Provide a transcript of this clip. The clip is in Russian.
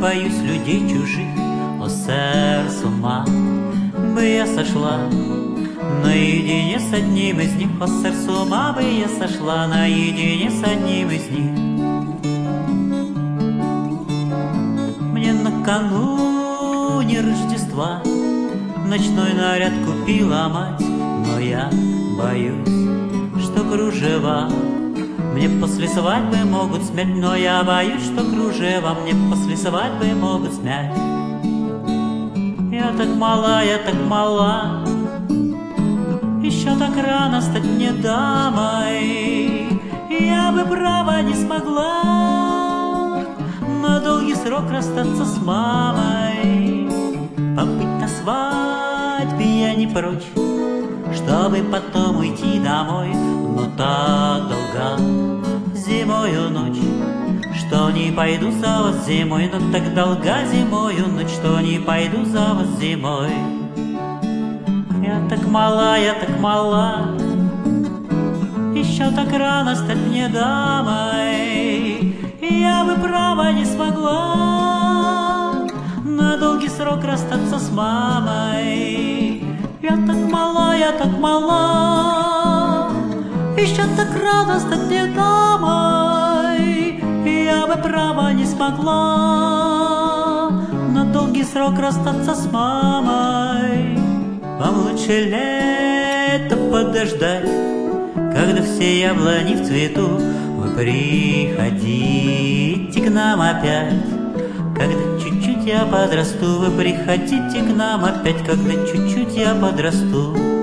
боюсь людей чужих, о, с ума бы я сошла наедине с одним из них, о, с ума бы я сошла наедине с одним из них. Мне накануне Рождества ночной наряд купила мать, но я боюсь, что кружева мне после свадьбы могут смять, но я боюсь, что кружева мне после свадьбы могут смять. Я так мала, еще так рано стать мне дамой. Я бы, право, не смогла на долгий срок расстаться с мамой. Побыть на свадьбе я не прочь, чтобы потом уйти домой, но так долга зимою ночь, что не пойду за вас зимой, но так долга зимою ночь, что не пойду за вас зимой. Я так мала, еще так рано стать мне дамой. Я бы, право, не смогла на долгий срок расстаться с мамой. Я так мала, еще так рано стать мне дамой. Я бы, право, не смогла на долгий срок расстаться с мамой. Вам лучше лето подождать, когда все яблони в цвету. Вы приходите к нам опять, когда чуть-чуть я подрасту. Вы приходите к нам опять, когда чуть-чуть я подрасту.